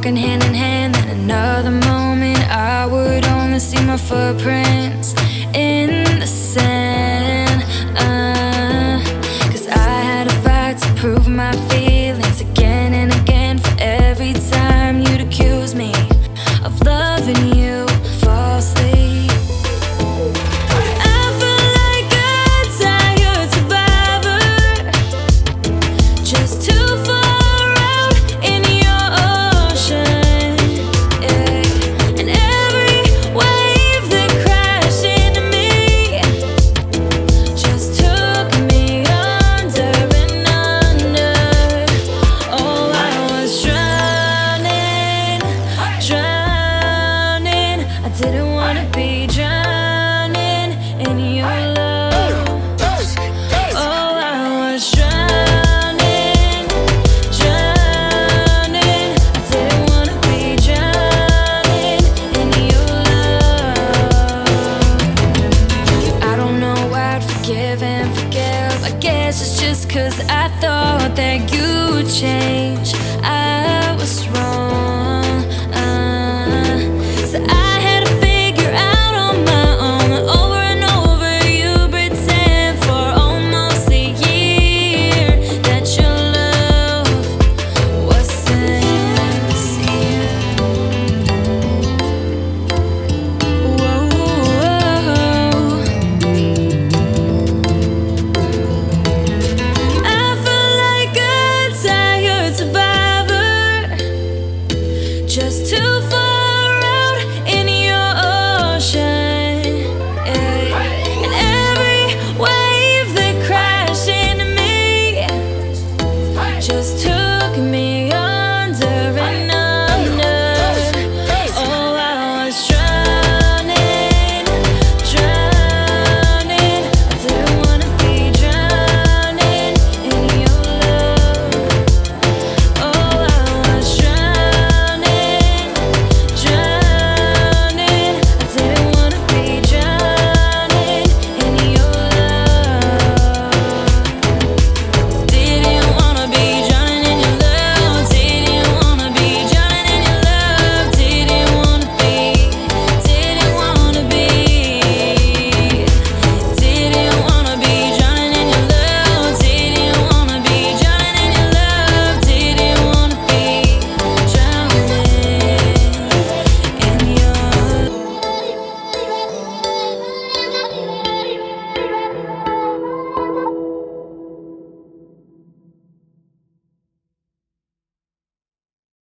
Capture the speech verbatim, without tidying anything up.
walking hand in hand. Then another moment I would only see my footprints in the sand. uh, Cause I had a fight to prove my feelings again and again. For every time you'd accuse me of loving you falsely. Didn't wanna be drowning in your love. Oh, I was drowning, drowning. I didn't wanna be drowning in your love. I don't know why I'd forgive and forgive. I guess it's just cause I thought that you'd change. I was wrong.